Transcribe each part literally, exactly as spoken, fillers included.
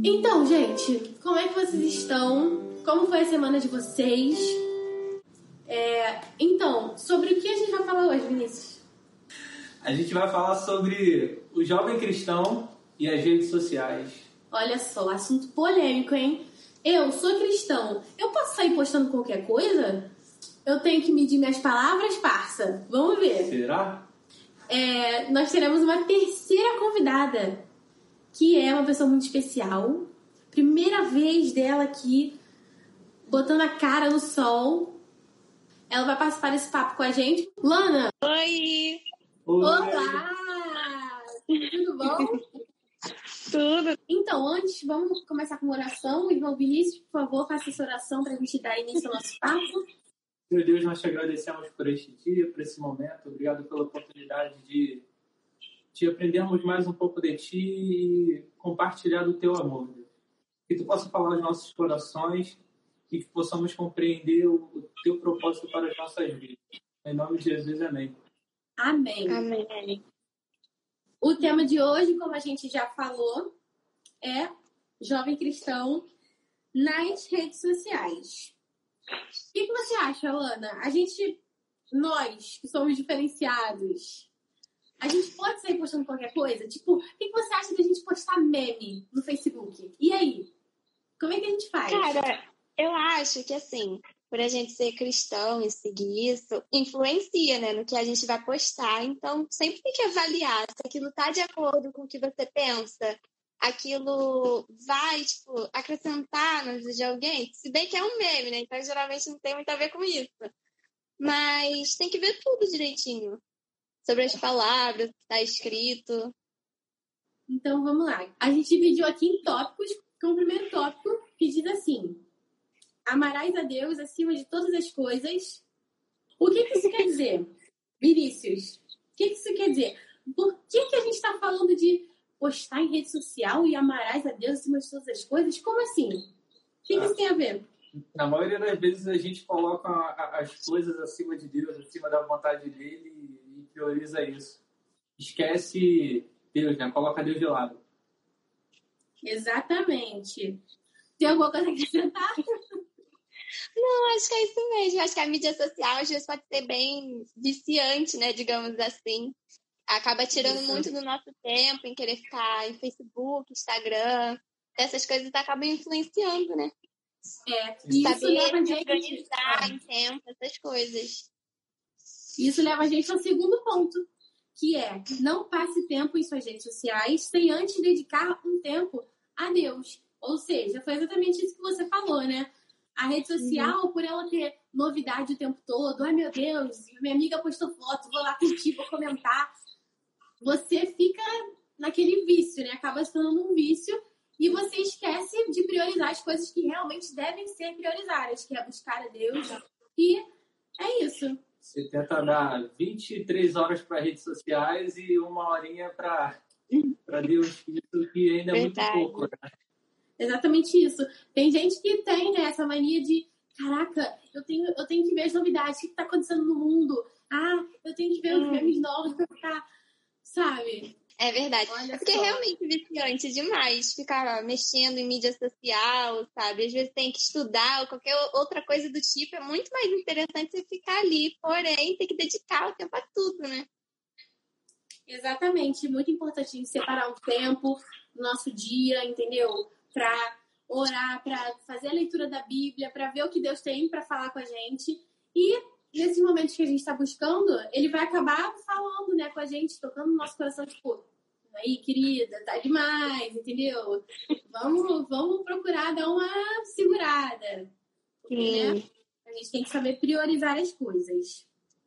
Então, gente, como é que vocês estão? Como foi a semana de vocês? É, então, sobre o que a gente vai falar hoje, Vinícius? A gente vai falar sobre o jovem cristão e as redes sociais. Olha só, assunto polêmico, hein? Eu sou cristão. Eu posso sair postando qualquer coisa? Eu tenho que medir minhas palavras, parça? Vamos ver. Será? É, nós teremos uma terceira convidada, que é uma pessoa muito especial. Primeira vez dela aqui, botando a cara no sol. Ela vai participar desse papo com a gente. Lana! Oi! Oi. Olá! Tudo bom? Tudo. Então, antes, vamos começar com uma oração. Irmão Vinícius, por favor, faça essa oração para a gente dar início ao nosso papo. Meu Deus, nós te agradecemos por este dia, por esse momento. Obrigado pela oportunidade de, de aprendermos mais um pouco de Ti e compartilhar do Teu amor. Deus. Que Tu possa falar aos nossos corações e que possamos compreender o, o Teu propósito para as nossas vidas. Em nome de Jesus, amém. Amém. Amém. O tema de hoje, como a gente já falou, é jovem cristão nas redes sociais. O que, que você acha, Alana? A gente, nós que somos diferenciados, a gente pode sair postando qualquer coisa? Tipo, o que, que você acha da gente postar meme no Facebook? E aí? Como é que a gente faz? Cara, eu acho que assim, por a gente ser cristão e seguir isso, influencia, né, no que a gente vai postar. Então, sempre tem que avaliar se aquilo está de acordo com o que você pensa. Aquilo vai, tipo, acrescentar na vida de alguém. Se bem que é um meme, né? Então, geralmente não tem muito a ver com isso. Mas tem que ver tudo direitinho. Sobre as palavras, o que está escrito. Então, vamos lá. A gente dividiu aqui em tópicos, com o primeiro tópico, que diz assim: amarás a Deus acima de todas as coisas. O que, que isso quer dizer? Vinícius, o que, que isso quer dizer? Por que, que a gente está falando de postar em rede social e amarás a Deus acima de todas as coisas? Como assim? O que, que isso tem a ver? Na maioria das vezes a gente coloca as coisas acima de Deus, acima da vontade dele e prioriza isso. Esquece Deus, né? Coloca Deus de lado. Exatamente. Tem alguma coisa que acrescentar? Não, acho que é isso mesmo. Acho que a mídia social às vezes pode ser bem viciante, né? Digamos assim. Acaba tirando Isso. muito do nosso tempo em querer ficar em Facebook, Instagram. Essas coisas acabam influenciando, né? É, e isso Saber leva a se gente... organizar em tempo, essas coisas. Isso leva a gente ao segundo ponto, que é: não passe tempo em suas redes sociais sem antes dedicar um tempo a Deus. Ou seja, foi exatamente isso que você falou, né? A rede social, uhum. por ela ter novidade o tempo todo, ai meu Deus, minha amiga postou foto, vou lá curtir, vou comentar. Você fica naquele vício, né? Acaba se tornando um vício e você esquece de priorizar as coisas que realmente devem ser priorizadas, que é buscar a Deus. E é isso. Você tenta dar vinte e três horas para redes sociais e uma horinha para Deus, isso que ainda é Verdade. muito pouco, né? Exatamente isso. Tem gente que tem, né, essa mania de, caraca, eu tenho, eu tenho que ver as novidades, o que está acontecendo no mundo. Ah, eu tenho que ver os memes novos para ficar, sabe? É verdade. Olha é porque só. é realmente viciante demais ficar mexendo em mídia social, sabe? Às vezes tem que estudar ou qualquer outra coisa do tipo. É muito mais interessante você ficar ali. Porém, tem que dedicar o tempo a tudo, né? Exatamente. Muito importante a gente separar um tempo no nosso dia, entendeu? Para orar, para fazer a leitura da Bíblia, para ver o que Deus tem para falar com a gente. E nesses momentos que a gente está buscando, ele vai acabar falando, né, com a gente, tocando no nosso coração, tipo, aí, querida, tá demais, entendeu? Vamos, vamos procurar dar uma segurada. Porque, né, a gente tem que saber priorizar as coisas.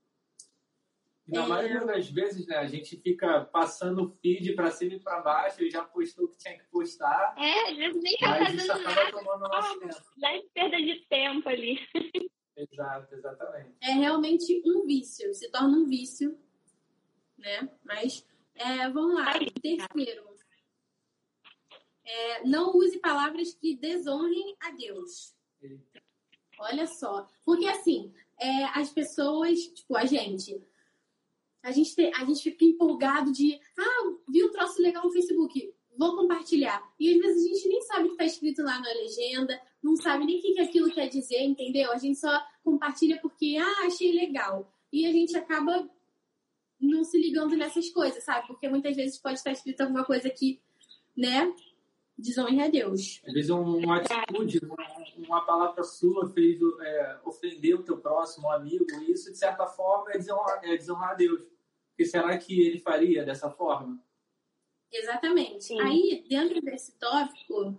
E na É... maioria das vezes, né, a gente fica passando o feed para cima e para baixo e já postou o que tinha que postar. É, às vezes nem tá mas fazendo isso acaba nada. tomando o nosso tempo. Dá perda de tempo ali. Exato, exatamente. É realmente um vício, se torna um vício, né? Mas, é, vamos lá. Terceiro, é, não use palavras que desonrem a Deus. Eita. Olha só. Porque, assim, é, as pessoas, tipo, a gente... A gente, te, a gente fica empolgado de... Ah, vi um troço legal no Facebook. vou compartilhar. E às vezes a gente nem sabe o que está escrito lá na legenda, não sabe nem o que aquilo quer dizer, entendeu? A gente só compartilha porque, ah, achei legal. E a gente acaba não se ligando nessas coisas, sabe? Porque muitas vezes pode estar escrito alguma coisa que, né, desonre a Deus. Às vezes uma atitude, uma, uma palavra sua fez é, ofender o teu próximo, um amigo, e isso, de certa forma, é desonrar, é desonrar a Deus. Porque será que ele faria dessa forma? Exatamente. Sim. Aí, dentro desse tópico,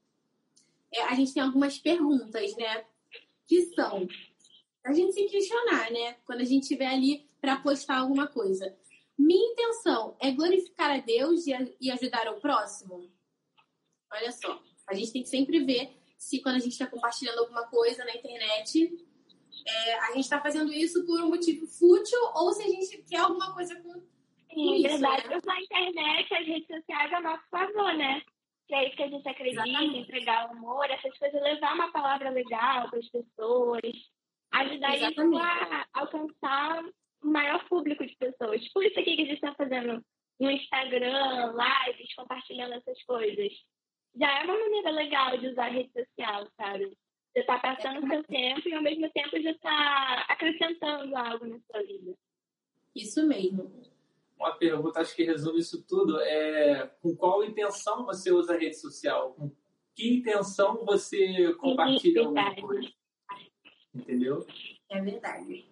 é, a gente tem algumas perguntas, né? Que são a gente se questionar, né? Quando a gente estiver ali para postar alguma coisa. Minha intenção é glorificar a Deus e, a, e ajudar o próximo? Olha só, a gente tem que sempre ver se quando a gente está compartilhando alguma coisa na internet, é, a gente está fazendo isso por um motivo fútil ou se a gente quer alguma coisa com, com Sim, isso, verdade. né? Na internet, as redes sociais a nosso favor, né? Que é isso que a gente acredita, Exatamente. entregar o amor, essas coisas, levar uma palavra legal para as pessoas, ajudar isso Exatamente. a alcançar o maior público de pessoas. Por isso aqui que a gente está fazendo no Instagram, lives, compartilhando essas coisas. Já é uma maneira legal de usar a rede social, sabe? Você está passando o seu tempo e, ao mesmo tempo, já está acrescentando algo na sua vida. Isso mesmo. Uma pergunta, acho que resume isso tudo, é com qual intenção você usa a rede social? Com que intenção você compartilha Sim, alguma verdade. coisa? Entendeu? É verdade.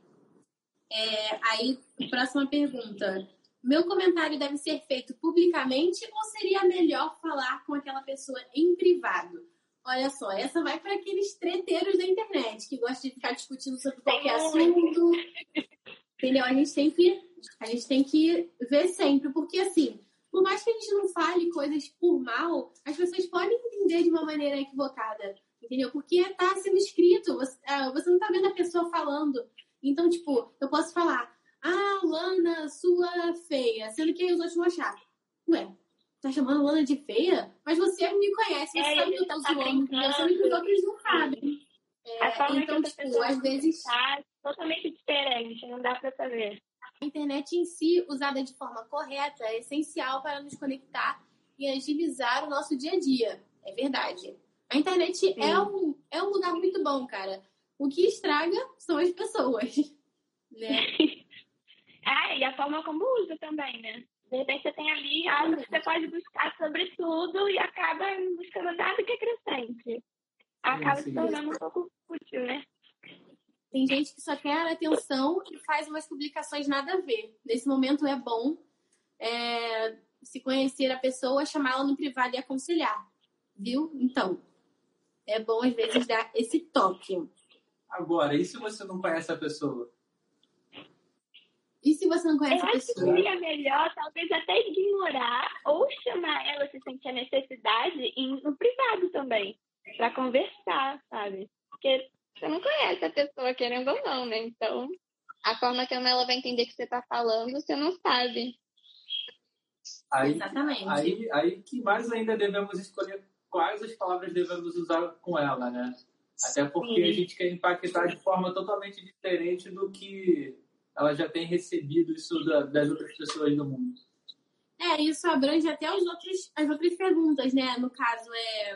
É, aí, próxima pergunta. Meu comentário deve ser feito publicamente ou seria melhor falar com aquela pessoa em privado? Olha só, essa vai para aqueles treteiros da internet que gostam de ficar discutindo sobre qualquer assunto. Entendeu? A gente tem que, a gente tem que ver sempre, porque assim, por mais que a gente não fale coisas por mal, as pessoas podem entender de uma maneira equivocada, entendeu? Porque tá sendo escrito, você, você não tá vendo a pessoa falando. Então, tipo, eu posso falar, ah, Lana, sua feia, sendo que aí os outros vão achar, ué, tá chamando Lana de feia? Mas você me conhece, você É, sabe que eu tô tá zoando, entendeu? Sendo que os outros não sabem. A É, forma então, que essa tipo, pessoa às vezes tá totalmente diferente, não dá para saber. a internet em si, usada de forma correta, é essencial para nos conectar e agilizar o nosso dia a dia. É verdade. A internet é um, é um lugar muito bom, cara. O que estraga são as pessoas, né? Ah, e a forma como usa também, né? De repente você tem ali algo que você pode buscar sobre tudo e acaba buscando nada que acrescente. Acaba Sim, se sim. tornando um pouco útil, né? Tem gente que só quer atenção e faz umas publicações nada a ver. Nesse momento é bom é, se conhecer a pessoa, chamá-la no privado e aconselhar. Viu? Então, é bom às vezes dar esse toque. Agora, e se você não conhece a pessoa? E se você não conhece Eu a acho que pessoa? seria melhor, talvez, até ignorar ou chamar ela se sentir a necessidade em, no privado também, para conversar, sabe? Porque você não conhece a pessoa, querendo ou não, né? Então, a forma como ela vai entender que você tá falando, você não sabe. Aí, Exatamente. aí, aí que mais ainda devemos escolher quais as palavras devemos usar com ela, né? Até porque Sim. a gente quer impactar de forma totalmente diferente do que ela já tem recebido isso da, das outras pessoas do mundo. É, isso abrange até os outros, as outras perguntas, né? No caso, é...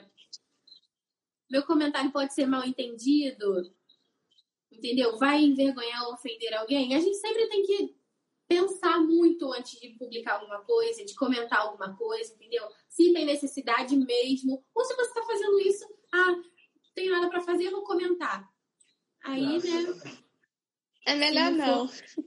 Meu comentário pode ser mal entendido? Entendeu? Vai envergonhar ou ofender alguém? A gente sempre tem que pensar muito antes de publicar alguma coisa, de comentar alguma coisa, entendeu? Se tem necessidade mesmo. Ou se você está fazendo isso, ah, não tenho nada para fazer, vou comentar. Aí, Ah, né? exatamente. É melhor Se não. for-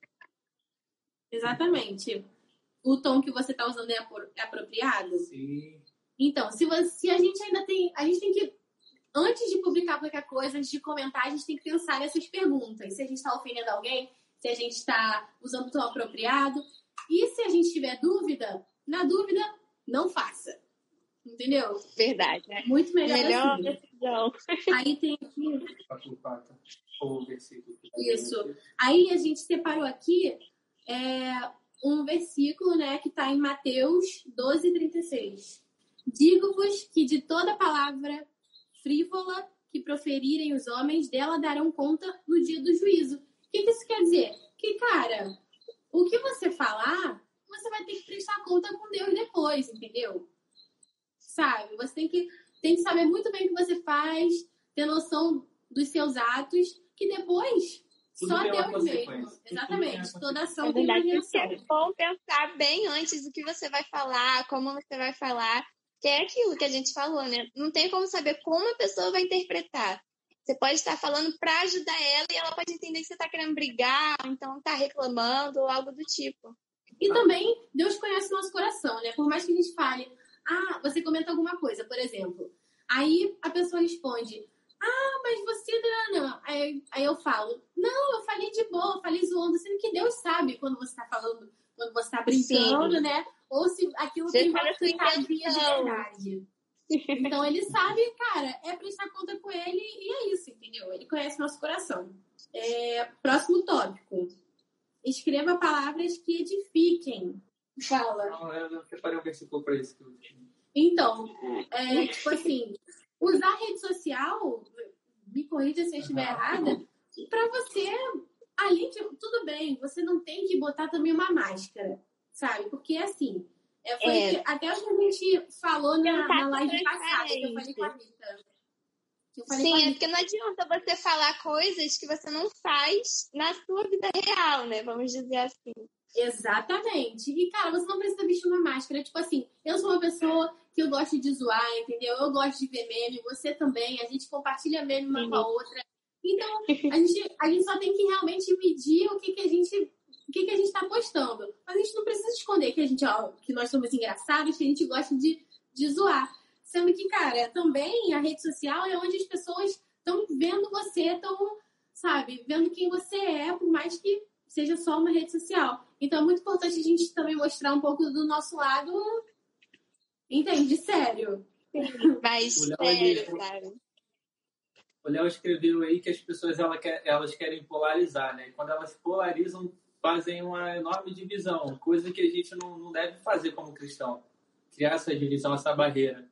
Exatamente. O tom que você está usando é apro- é apropriado? Sim. Então, se, você, se a gente ainda tem... A gente tem que... Antes de publicar qualquer coisa, antes de comentar, a gente tem que pensar nessas perguntas. Se a gente está ofendendo alguém, se a gente está usando o tom apropriado. E se a gente tiver dúvida, na dúvida, não faça. Entendeu? Verdade, né? Muito melhor, Melhor assim. decisão. Aí tem aqui... Facultata. Ou o versículo. Isso. Aí a gente separou aqui é, um versículo, né, que está em Mateus doze, trinta e seis. Digo-vos que de toda palavra frívola que proferirem os homens, dela darão conta no dia do juízo. O que, que isso quer dizer? Que, cara, o que você falar, você vai ter que prestar conta com Deus depois, entendeu? sabe? Você tem que, tem que saber muito bem o que você faz, ter noção dos seus atos, que depois Tudo só tem uma Deus mesmo. consequência. Exatamente. Tudo tem uma Toda É ação tem uma verdade, por isso que reação. é bom pensar bem antes do que você vai falar, como você vai falar, que é aquilo que a gente falou, né? Não tem como saber como a pessoa vai interpretar. Você pode estar falando para ajudar ela e ela pode entender que você está querendo brigar, ou então está reclamando, ou algo do tipo. E também, Deus conhece o nosso coração, né? Por mais que a gente fale, ah, você comenta alguma coisa, por exemplo. Aí a pessoa responde, ah, mas você não, não. Aí, aí eu falo, não, eu falei de boa, eu falei zoando, sendo que Deus sabe quando você tá falando, quando você tá brincando, Sim. né? Ou se aquilo Você tem fala uma sua piadinha de intenção. verdade. Então ele sabe, cara, é prestar conta com ele e é isso, entendeu? Ele conhece nosso coração. É, próximo tópico. Escreva palavras que edifiquem. Fala. Não, eu não preparei um versículo para isso. Então, é, tipo assim, usar rede social, me corrija se eu estiver errada, pra você, além de tudo bem, você não tem que botar também uma máscara, sabe? Porque assim, é, foi É. que- até o que a gente falou na, Tentar na live ser passada, que eu falei com a transparente. Rita. Que eu falei com a Sim, é Rita. porque não adianta você falar coisas que você não faz na sua vida real, né? Vamos dizer assim. Exatamente. E, cara, você não precisa vestir uma máscara. Tipo assim, eu sou uma pessoa que eu gosto de zoar, entendeu? Eu gosto de ver meme, você também. A gente compartilha meme uma com a outra. Então, a gente, a gente só tem que realmente medir o que, que a gente o que, que a gente tá postando. Mas a gente não precisa esconder que, a gente, ó, que nós somos engraçados, que a gente gosta de, de zoar. Sendo que, cara, também a rede social é onde as pessoas estão vendo você, estão, sabe, vendo quem você é, por mais que seja só uma rede social. Então é muito importante a gente também mostrar um pouco do nosso lado, entende? Sério. Mas O Léo, sério, ele- sabe? O Léo escreveu aí que as pessoas ela quer- elas querem polarizar, né? E quando elas polarizam, fazem uma enorme divisão, coisa que a gente não, não deve fazer como cristão. Criar essa divisão, essa barreira.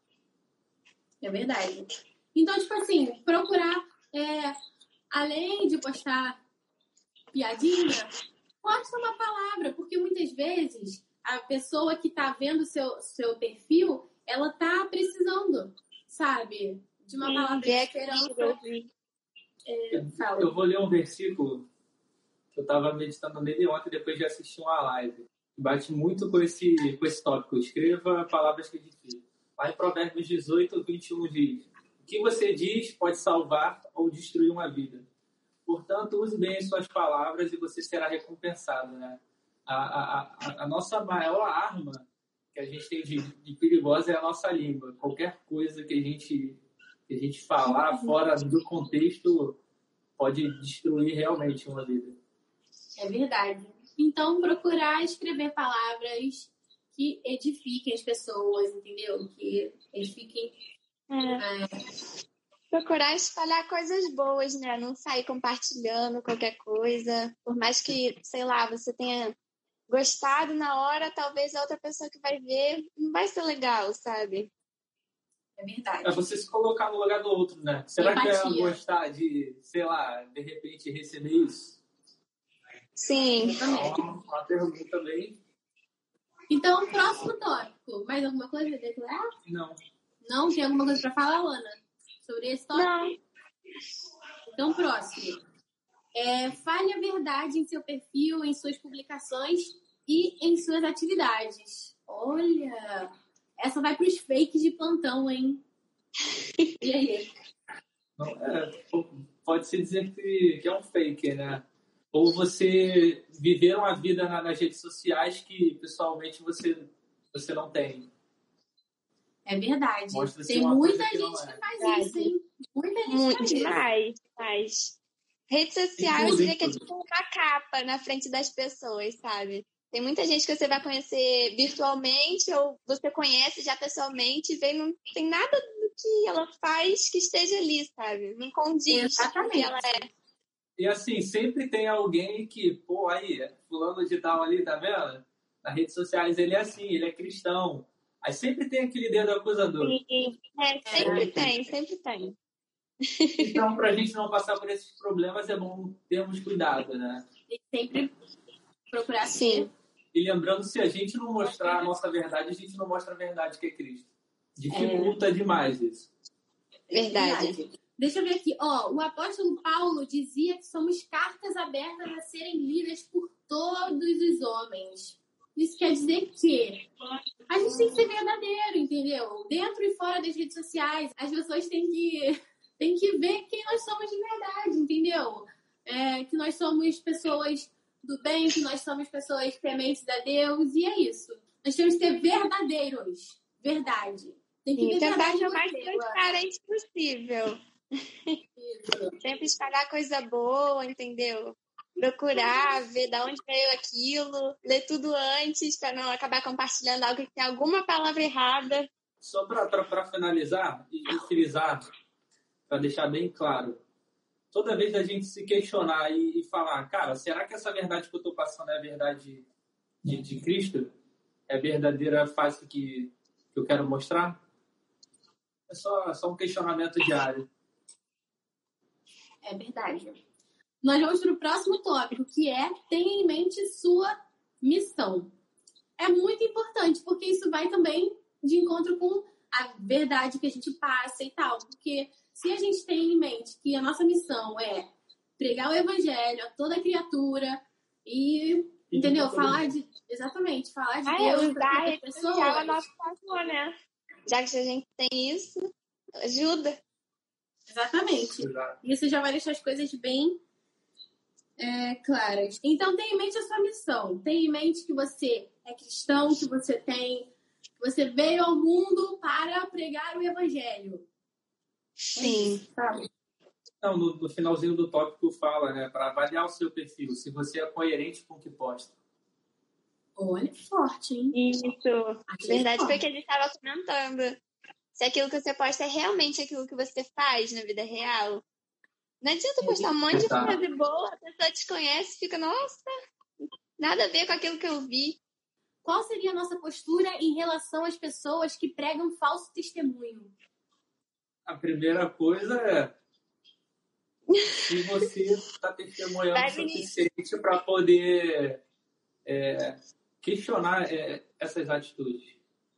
É verdade. Então, tipo assim, procurar, é, além de postar piadinha, posta uma palavra, porque muitas vezes a pessoa que tá vendo seu seu perfil, ela tá precisando, sabe? De uma palavra de É esperança. aquilo. É, fala. Eu vou ler um versículo que eu estava meditando nele ontem depois de assistir uma live. Bate muito com esse, com esse tópico. Escreva palavras que edificam. Lá em Provérbios dezoito, vinte e um diz: o que você diz pode salvar ou destruir uma vida. Portanto, use bem as suas palavras e você será recompensado, né? A, a, a, a nossa maior arma que a gente tem de, de perigosa é a nossa língua. Qualquer coisa que a gente, que a gente falar fora do contexto pode destruir realmente uma vida. É verdade. Então, procurar escrever palavras que edifiquem as pessoas, entendeu? Que edifiquem. É. É, Procurar espalhar coisas boas, né? Não sair compartilhando qualquer coisa. Por mais que, sei lá, você tenha gostado na hora, talvez a outra pessoa que vai ver não vai ser legal, sabe? é verdade. É você se colocar no lugar do outro, né? Será que Empatia. eu ia gostar de, sei lá, de repente receber isso? Sim. Exatamente. Uma, uma pergunta bem... Então, próximo tópico. Mais alguma coisa a declarar? Não. Não? Tem alguma coisa para falar, Ana? Sobre esse tópico? Não. Então, próximo. É, fale a verdade em seu perfil, em suas publicações e em suas atividades. Olha, essa vai para os fakes de plantão, hein? E aí? Não, é, pode-se dizer que, que é um fake, né? Ou você viver uma vida na, nas redes sociais que pessoalmente você, você não tem. É verdade. Mostra-se Tem uma muita coisa que gente não é. que faz Verdade. isso, hein? Muita gente Muito faz isso. demais, demais. Rede social, eu Tudo, diria que é tudo. tipo uma capa na frente das pessoas, sabe? Tem muita gente que você vai conhecer virtualmente ou você conhece já pessoalmente e vê, não tem nada do que ela faz que esteja ali, sabe? Não condiz com o que Exatamente. ela é. E assim, sempre tem alguém que, pô, aí, fulano de tal ali, tá vendo? Nas redes sociais ele é assim, ele é cristão. Aí sempre tem aquele dedo acusador. E, é, sempre tem, sempre tem. Então, pra gente não passar por esses problemas, é bom termos cuidado, né? E sempre procurar Sim. ser. E lembrando, se a gente não mostrar a nossa verdade, a gente não mostra a verdade que é Cristo. Dificulta é. demais isso. Verdade. Verdade. Deixa eu ver aqui. Ó, o apóstolo Paulo dizia que somos cartas abertas a serem lidas por todos os homens. Isso quer dizer que a gente tem que ser verdadeiro, entendeu? Dentro e fora das redes sociais, as pessoas têm que, têm que ver quem nós somos de verdade, entendeu? É, que nós somos pessoas do bem, que nós somos pessoas tementes a Deus, e é isso. Nós temos que ser verdadeiros. Verdade. Tem que Sim, ter tentar verdade ser o mais você, transparente possível. Isso. Sempre espalhar coisa boa, entendeu? Procurar, ver de onde veio aquilo, ler tudo antes para não acabar compartilhando algo que tem alguma palavra errada. Só para finalizar e, e frisar, para deixar bem claro, toda vez a gente se questionar e, e falar, cara, será que essa verdade que eu estou passando é a verdade de, de Cristo? É a verdadeira face que, que eu quero mostrar? É só, só um questionamento diário. É verdade. Nós vamos para o próximo tópico, que é tenha em mente sua missão. É muito importante, porque isso vai também de encontro com a verdade que a gente passa e tal. Porque se a gente tem em mente que a nossa missão é pregar o evangelho a toda criatura e, e entendeu? Falar de... Exatamente, falar de ah, Deus para as as pessoas. usar a nosso favor, né? Já que a gente tem isso, ajuda. Exatamente. Exato. Isso já vai deixar as coisas bem é, claras. Então, tenha em mente a sua missão. Tenha em mente que você é cristão, que você tem... que você veio ao mundo para pregar o evangelho. Sim. Sabe? Não, no, no finalzinho do tópico fala, né, para avaliar o seu perfil, se você é coerente com o que posta. Olha, forte, hein? Isso. Achei Verdade, forte. foi o que a gente estava comentando. Se aquilo que você posta é realmente aquilo que você faz na vida real. Não adianta postar um monte de coisa boa, a pessoa te conhece e fica, nossa, nada a ver com aquilo que eu vi. Qual seria a nossa postura em relação às pessoas que pregam falso testemunho? A primeira coisa é se você está testemunhando o suficiente para poder é, questionar é, essas atitudes.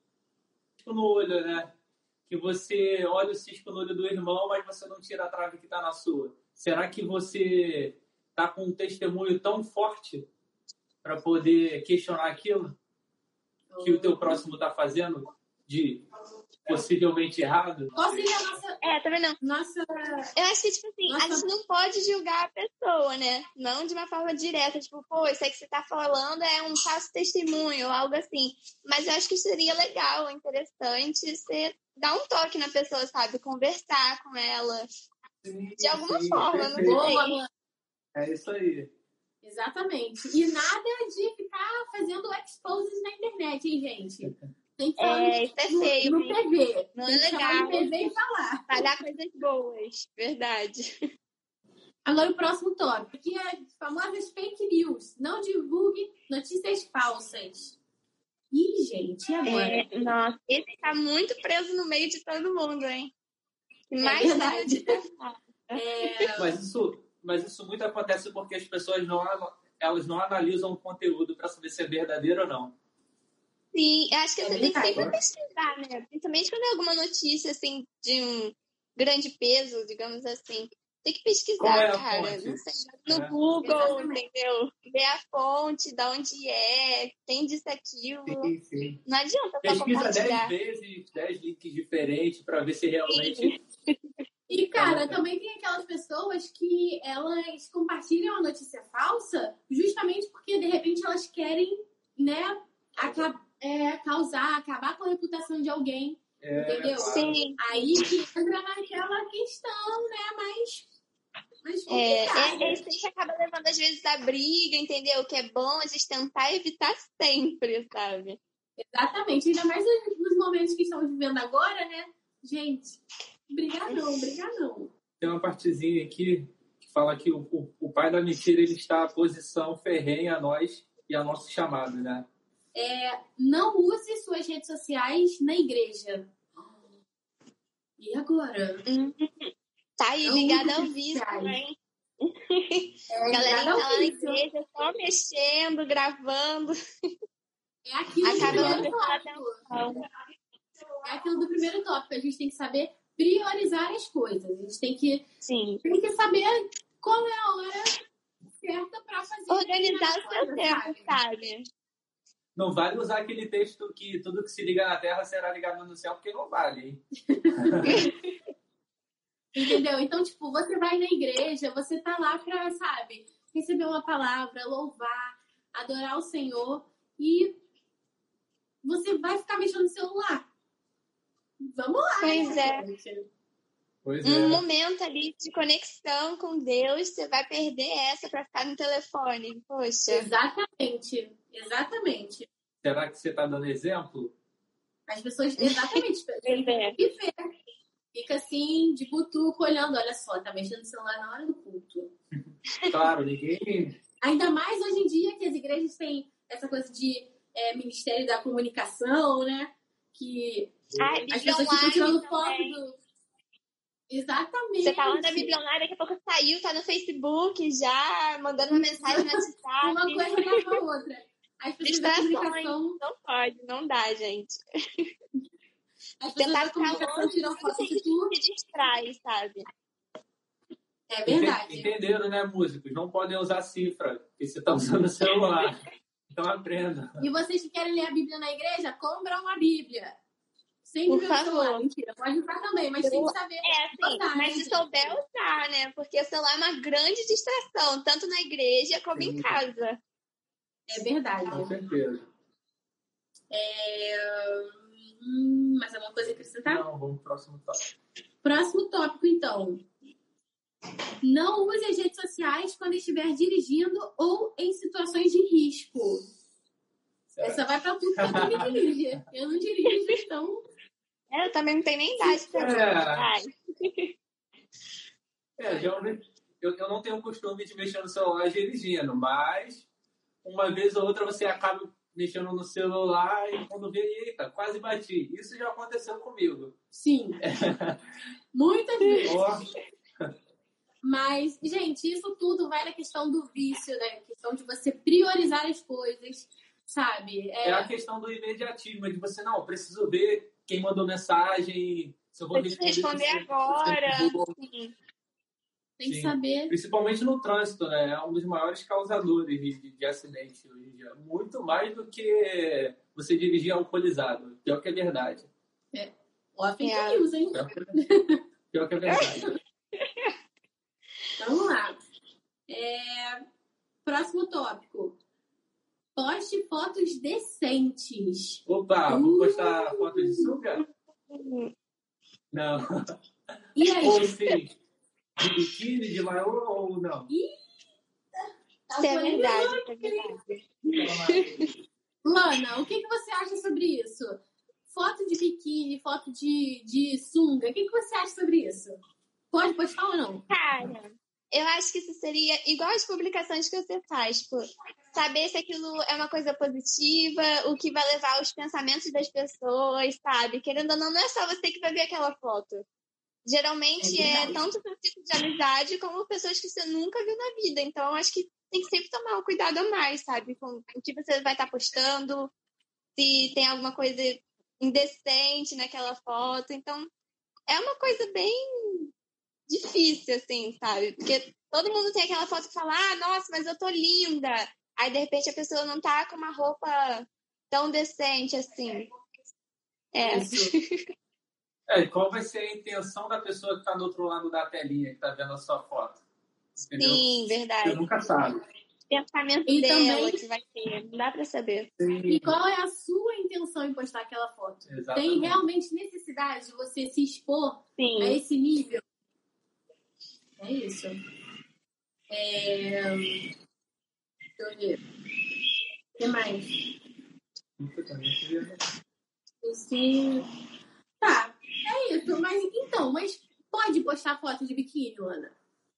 Cisco no olho, né? Que você olha o cisco no olho do irmão, mas você não tira a trave que está na sua. Será que você está com um testemunho tão forte para poder questionar aquilo que o teu próximo está fazendo de possivelmente errado? Qual seria a nossa... É, também não. Nossa... Eu acho que, tipo assim, Nossa... a gente não pode julgar a pessoa, né? Não de uma forma direta, tipo, pô, isso aí que você tá falando é um falso testemunho ou algo assim. Mas eu acho que seria legal, interessante você dar um toque na pessoa, sabe? Conversar com ela. Sim, de alguma sim, forma, não perfeito. sei. É isso aí. Exatamente. E nada de ficar fazendo exposes na internet, hein, gente? Tem que falar É, no, isso é feio, no, no T V. Não Tem é que falar no legal. T V e falar. Falar coisas boas, verdade. Agora o próximo tópico, que é as famosas fake news. Não divulgue notícias falsas. Ih, gente, e agora? É, nossa, esse tá muito preso no meio de todo mundo, hein? É Mais verdade. É... Mas isso, mas isso muito acontece porque as pessoas não, elas não analisam o conteúdo para saber se é verdadeiro ou não. Sim, eu acho que É você tem que verdade. sempre pesquisar, né? Principalmente quando é alguma notícia, assim, de um grande peso, digamos assim. Tem que pesquisar, Qual é a cara. fonte? Não sei, no É. Google, Exatamente. entendeu? Ver a fonte, de onde é, tem disso, aquilo. Sim, sim. Não adianta só Pesquisa compartilhar. dez vezes, dez links diferentes para ver se realmente... E, cara, também tem aquelas pessoas que elas compartilham a notícia falsa justamente porque, de repente, elas querem, né, aca- é, causar, acabar com a reputação de alguém, É, entendeu? claro. Sim. Aí que entra naquela questão, né, mais, mais É, complicada. é, é isso que acaba levando, às vezes, a briga, entendeu? Que é bom a gente tentar evitar sempre, sabe? Exatamente, ainda mais nos nos momentos que estamos vivendo agora, né? Gente, brigar não, brigar não. Tem uma partezinha aqui que fala que o, o, o pai da mentira ele está à posição ferrenha a nós e ao nosso chamado, né? É, não use suas redes sociais na igreja. E agora? Hum, tá aí, Não ligada use ao redes vício, sociais. né? É, Galerinha ligada tá ao lá na vício. igreja, só mexendo, gravando. É aquilo do Acaba não primeiro prestando tópico. atenção. é aquilo do primeiro tópico. A gente tem que saber priorizar as coisas. A gente tem que, Sim. tem que saber qual é a hora certa para fazer. Organizar o seu tempo, sabe? Não vale usar aquele texto que tudo que se liga na terra será ligado no céu, porque não vale, hein? Entendeu? Então, tipo, você vai na igreja, você tá lá pra, sabe, receber uma palavra, louvar, adorar o Senhor e você vai ficar mexendo no celular. Vamos lá. Pois né, é. gente? Pois Um é. momento ali de conexão com Deus, você vai perder essa pra ficar no telefone. Poxa. Exatamente. Exatamente. Será que você está dando exemplo? As pessoas, exatamente. Pois é. E vê. Fica assim, de butuco, olhando. Olha só, tá mexendo no celular na hora do culto. Claro, ninguém... Ainda mais hoje em dia que as igrejas têm essa coisa de é, Ministério da Comunicação, né? Que Ai, as Bíblia pessoas ficam online tirando também. foto do... Exatamente. Você falando da Bíblia Online, daqui a pouco saiu, tá no Facebook já, mandando uma mensagem no WhatsApp. Uma coisa leva a outra. As pessoas da Distrações. comunicação... Não pode, não dá, gente. As pessoas Tentar da ficar comunicação longe tiram de foto tudo de tudo. que distrai, sabe? É verdade. Entenderam, né, músicos? Não podem usar cifra, porque você está usando o celular. Então aprenda. E vocês que querem ler a Bíblia na igreja, compram uma Bíblia. Sem Por ver o favor. celular. Mentira, pode usar também, mas tem que saber É, assim, usar, mas né, se souber usar, né? Porque o celular é uma grande distração, tanto na igreja como em Sim. casa. É verdade. Com certeza. É... Hum, mais alguma coisa a acrescentar? Não, vamos pro próximo tópico. Próximo tópico, então. Não use as redes sociais quando estiver dirigindo ou em situações de risco. Será? Essa vai pra tudo que eu também dirige. Eu não dirijo, então... É, eu também não tenho nem idade pra É. Ai. É, geralmente eu, eu não tenho o costume de mexer no celular dirigindo, mas uma vez ou outra você acaba mexendo no celular e quando vê, eita, quase bati. Isso já aconteceu comigo. Sim. Muitas vezes. Ó, Mas, gente, isso tudo vai na questão do vício, né? Na questão de você priorizar as coisas, sabe? é a questão do imediatismo, de você, não, preciso ver quem mandou mensagem, se eu vou Preciso responder. responder se- agora. se eu vou- Sim. Tem que Sim. saber. Principalmente no trânsito, né? É um dos maiores causadores de, de, de acidente hoje em dia. Muito mais do que você dirigir alcoolizado. Pior que é verdade. Ó, fake É. news, hein? Pior que, pior que é verdade. Vamos lá. É, Próximo tópico. Poste fotos decentes. Opa, vou postar foto de sunga? Não. E aí? Ou sim, de biquíni, de maiô ou não? Isso é verdade, isso é verdade. Lana, o que, que você acha sobre isso? Foto de biquíni, foto de, de sunga. O que, que você acha sobre isso? Pode postar ou não? Cara, eu acho que isso seria igual as publicações que você faz, tipo, saber se aquilo é uma coisa positiva, o que vai levar os pensamentos das pessoas, sabe? Querendo ou não, não é só você que vai ver aquela foto. Geralmente É é, verdade. tanto seu tipo de amizade como pessoas que você nunca viu na vida. Então, eu acho que tem que sempre tomar um cuidado a mais, sabe? Com o que você vai estar postando, se tem alguma coisa indecente naquela foto. Então, é uma coisa bem difícil, assim, sabe? Porque todo mundo tem aquela foto que fala, ah, nossa, mas eu tô linda. Aí, de repente, a pessoa não tá com uma roupa tão decente, assim. É. Isso. É, e qual vai ser a intenção da pessoa que está do outro lado da telinha, que está vendo a sua foto? Entendeu? Sim, Você verdade. nunca sabe. Pensamento E dela também- que vai ter. Não dá pra saber. E qual é a sua intenção em postar aquela foto? Exatamente. Tem realmente necessidade de você se expor a Sim. esse nível? É isso. É... Deixa eu ver. O que mais? Nunca também queria- Esse... Tá, é isso. Mas então, mas pode postar foto de biquíni, Ana?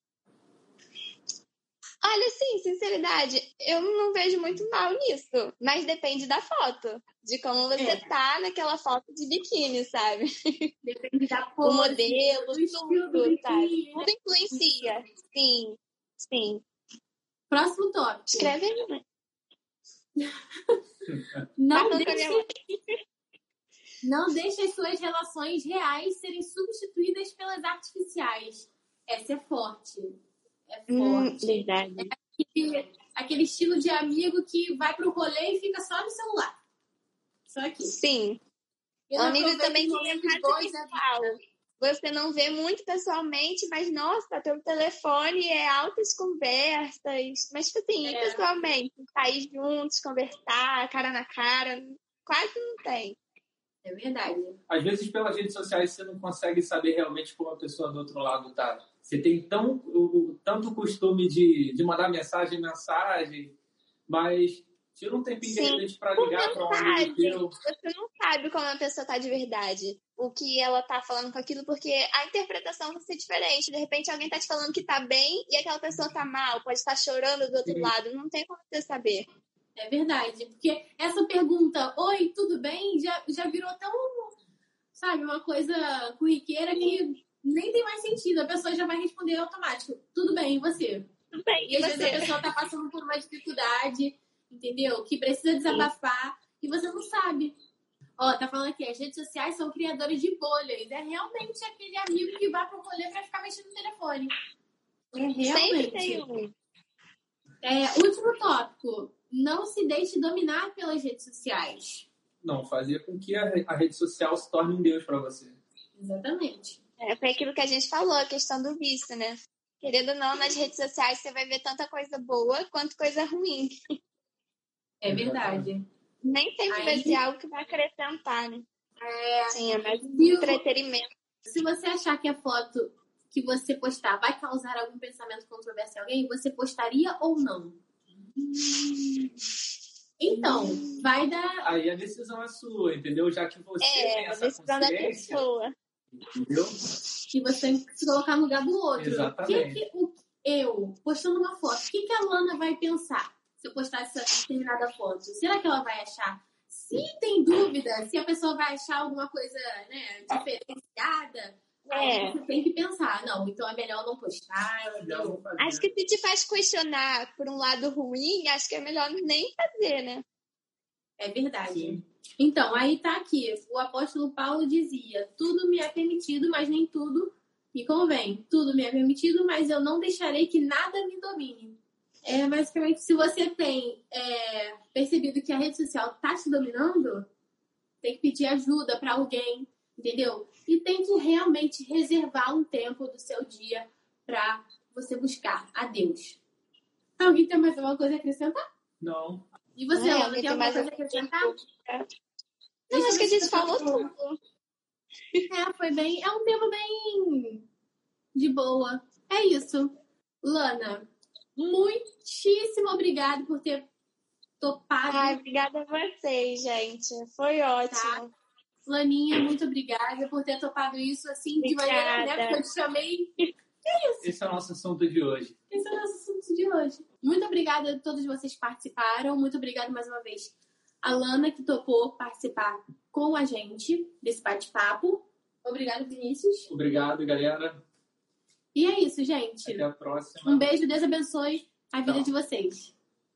Olha, sim, sinceridade, eu não vejo muito mal nisso. Mas depende da foto. De como você É. tá naquela foto de biquíni, sabe? Depende da O pose, modelo, do estilo do tudo, sabe? biquíni. Tudo influencia. Sim, sim. Próximo tópico. Escreve aí, né? Não Tá com a deixe, minha- Não deixe as suas relações reais serem substituídas pelas artificiais. Essa é forte. É forte. Hum, verdade. É aquele, aquele estilo de amigo que vai pro rolê e fica só no celular. Só aqui. Sim. É um nível também de artificial. Você não vê muito pessoalmente, mas, nossa, pelo telefone é altas conversas. Mas, tipo assim, é. pessoalmente, sair juntos, conversar, cara na cara, quase não tem. É verdade. Às vezes, pelas redes sociais, você não consegue saber realmente como a pessoa do outro lado tá. Você tem tão, o, tanto costume de, de mandar mensagem, mensagem, mas tira um tempinho de repente para ligar para um amigo teu. Você não sabe como a pessoa tá de verdade, o que ela tá falando com aquilo, porque a interpretação vai ser diferente. De repente, alguém tá te falando que tá bem e aquela pessoa tá mal, pode estar chorando do outro Sim. lado. Não tem como você saber. É verdade, porque essa pergunta, oi, tudo bem, já, já virou tão, sabe, uma coisa corriqueira que nem tem mais sentido. A pessoa já vai responder automático, tudo bem, e você? Tudo bem, e às vezes a pessoa tá passando por uma dificuldade, entendeu? Que precisa desabafar Sim. e você não sabe. Ó, tá falando aqui, as redes sociais são criadores de bolhas. É realmente aquele amigo que vai pro rolê pra ficar mexendo no telefone. É realmente. Sempre tem um. É, último tópico. Não se deixe dominar pelas redes sociais. Não, fazer com que a, a rede social se torne um Deus para você. Exatamente. É, foi aquilo que a gente falou, a questão do vício, né? Querendo ou não, nas redes sociais você vai ver tanta coisa boa quanto coisa ruim. É verdade. Nem sempre Aí... vai ser algo que vai acrescentar, né? É... Sim, é mais um entretenimento. Se você achar que a foto que você postar vai causar algum pensamento controverso em alguém, você postaria ou não? Então, vai dar... Aí a decisão é sua, entendeu? Já que você é, tem essa a decisão da pessoa. Entendeu? Que você tem que se colocar no lugar do outro. Exatamente. Que que, o, eu, postando uma foto, o que, que a Lana vai pensar se eu postar essa determinada foto? Será que ela vai achar? Se tem dúvida, se a pessoa vai achar alguma coisa, né, diferenciada... É. Aí você tem que pensar, não, então é melhor não postar. É melhor não fazer. Acho que se te faz questionar por um lado ruim, acho que é melhor nem fazer, né? É verdade. Sim. Então, aí tá aqui. O apóstolo Paulo dizia, tudo me é permitido, mas nem tudo me convém. Tudo me é permitido, mas eu não deixarei que nada me domine. É, basicamente, se você tem é, percebido que a rede social tá te dominando, tem que pedir ajuda pra alguém, entendeu? E tem que realmente reservar um tempo do seu dia para você buscar a Deus. Alguém tem mais alguma coisa a acrescentar? Não. E você, é, Ana, tem alguma coisa a acrescentar? Não, acho que a gente falou tudo. É, foi bem... É um tema bem de boa. É isso. Lana, muitíssimo obrigada por ter topado. Ai, obrigada a vocês, gente. Foi ótimo. Tá? Laninha, muito obrigada por ter topado isso assim de maneira, né? Porque eu te chamei. É isso. Esse é o nosso assunto de hoje. Esse é o nosso assunto de hoje. Muito obrigada a todos vocês que participaram. Muito obrigada mais uma vez a Lana, que topou participar com a gente desse bate-papo. Obrigada, Vinícius. Obrigado, galera. E é isso, gente. Até a próxima. Um beijo, Deus abençoe a vida Tchau. de vocês.